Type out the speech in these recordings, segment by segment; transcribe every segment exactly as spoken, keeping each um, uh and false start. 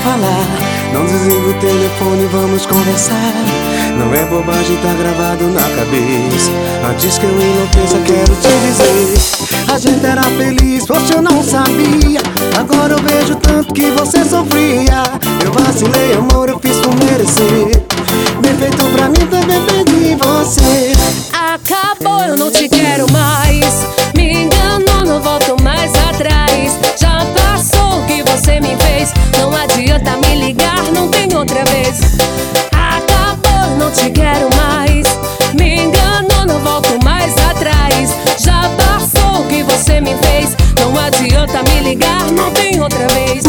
falar. Não desliga o telefone, vamos conversar. Não é bobagem, tá gravado na cabeça. Antes que eu enlouqueça, quero te dizer: a gente era feliz, poxa, eu não sabia. Agora eu vejo tanto que você sofria. Eu vacilei, amor, eu fiz por merecer. Bem feito pra mim, também perdi você. Acabou, eu não te quero mais. Me enganou, não volto mais atrás. Já passou o que você me fez. Não adianta me ligar, não tem outra vez. Acabou, eu não te quero mais. Me enganou, não volto mais atrás. Já passou o que você me fez. Não adianta me ligar, não tem outra vez.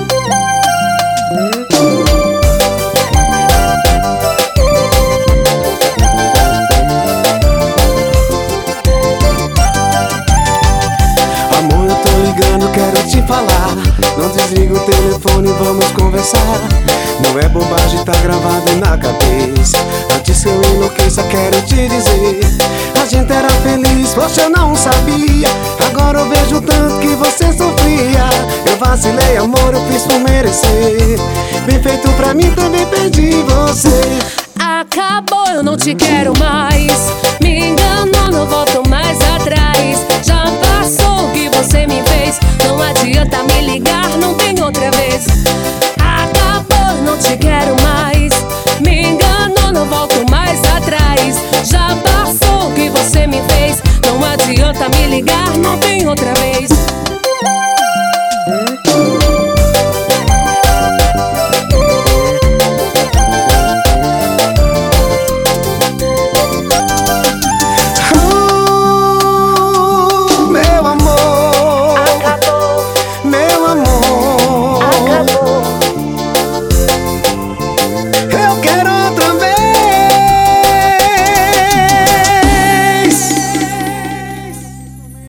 Quero te falar, não desliga o telefone, vamos conversar. Não é bobagem, tá gravado na cabeça. Antes que eu enlouqueça, quero te dizer: a gente era feliz, poxa, eu não sabia. Agora eu vejo tanto que você sofria. Eu vacilei, amor, eu fiz por merecer. Bem feito pra mim, também perdi você. Acabou, eu não te quero mais. Me enganou, não volto mais atrás. Já passou o que você me fez. Não adianta me ligar, não tem outra vez. Acabou, não te quero mais. Me enganou, não volto mais atrás. Já passou o que você me fez. Não adianta me ligar, não tem outra vez.